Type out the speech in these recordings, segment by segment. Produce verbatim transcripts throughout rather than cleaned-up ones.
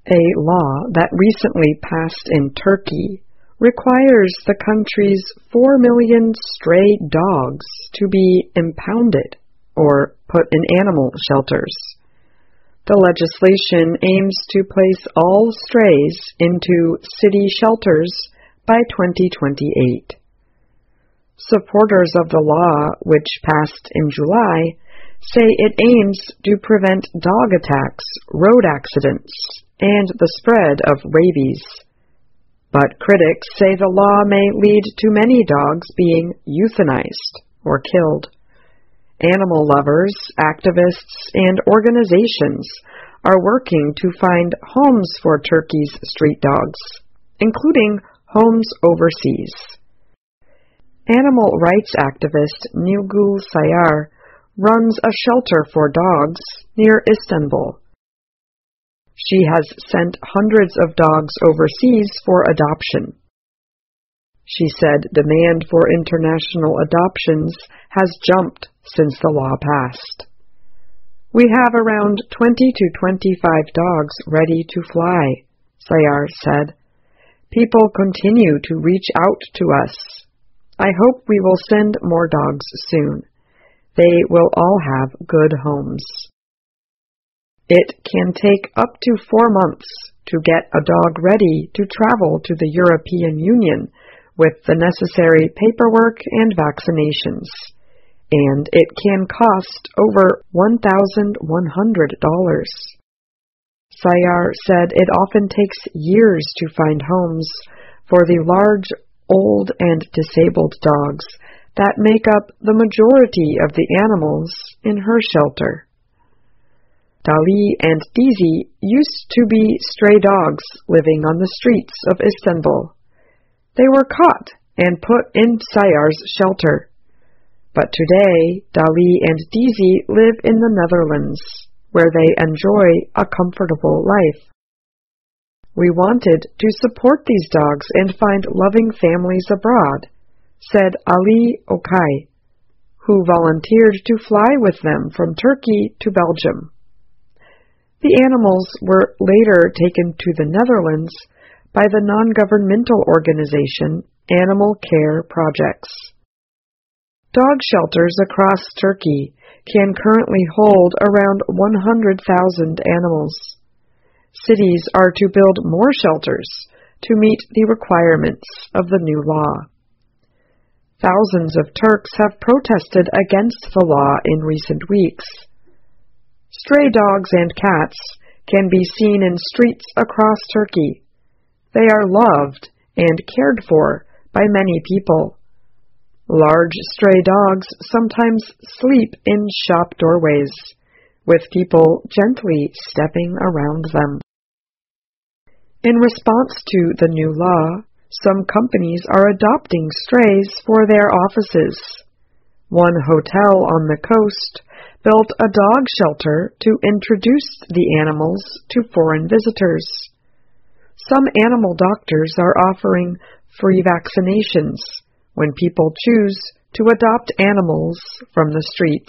A law that recently passed in Turkey requires the country's four million stray dogs to be impounded or put in animal shelters. The legislation aims to place all strays into city shelters by twenty twenty-eight. Supporters of the law, which passed in July, say it aims to prevent dog attacks, road accidents, and the spread of rabies. But critics say the law may lead to many dogs being euthanized or killed. Animal lovers, activists, and organizations are working to find homes for Turkey's street dogs, including homes overseas. Animal rights activist Nilgün Sayar runs a shelter for dogs near Istanbul. She has sent hundreds of dogs overseas for adoption. She said demand for international adoptions has jumped since the law passed. We have around twenty to twenty-five dogs ready to fly, Sayar said. People continue to reach out to us. I hope we will send more dogs soon. They will all have good homes. It can take up to four months to get a dog ready to travel to the European Union with the necessary paperwork and vaccinations, and it can cost over one thousand one hundred dollars. Sayar said it often takes years to find homes for the large, old, and disabled dogs that make up the majority of the animals in her shelter. Dali and Dizi used to be stray dogs living on the streets of Istanbul. They were caught and put in Sayar's shelter. But today, Dali and Dizi live in the Netherlands, where they enjoy a comfortable life. We wanted to support these dogs and find loving families abroad, said Ali Okay, who volunteered to fly with them from Turkey to Belgium. The animals were later taken to the Netherlands by the non-governmental organization Animal Care Projects. Dog shelters across Turkey can currently hold around one hundred thousand animals. Cities are to build more shelters to meet the requirements of the new law. Thousands of Turks have protested against the law in recent weeks. Stray dogs and cats can be seen in streets across Turkey. They are loved and cared for by many people. Large stray dogs sometimes sleep in shop doorways, with people gently stepping around them. In response to the new law, some companies are adopting strays for their offices. One hotel on the coast built a dog shelter to introduce the animals to foreign visitors. Some animal doctors are offering free vaccinations when people choose to adopt animals from the streets.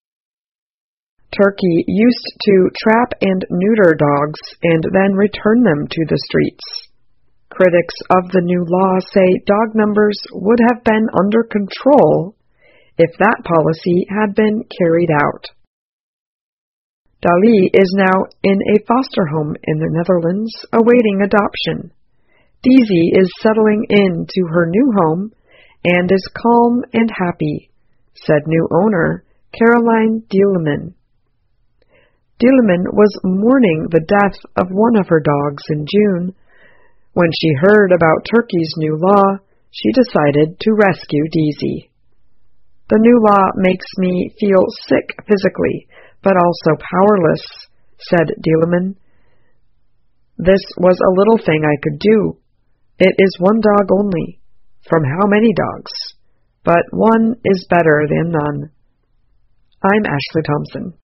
Turkey used to trap and neuter dogs and then return them to the streets. Critics of the new law say dog numbers would have been under control if that policy had been carried out. Dali is now in a foster home in the Netherlands awaiting adoption. Dizi is settling into her new home and is calm and happy, said new owner Caroline Dieleman. Dieleman was mourning the death of one of her dogs in June. When she heard about Turkey's new law, she decided to rescue Dizi. The new law makes me feel sick physically, but also powerless, said Dieleman. This was a little thing I could do. It is one dog only, from how many dogs? But one is better than none. I'm Ashley Thompson.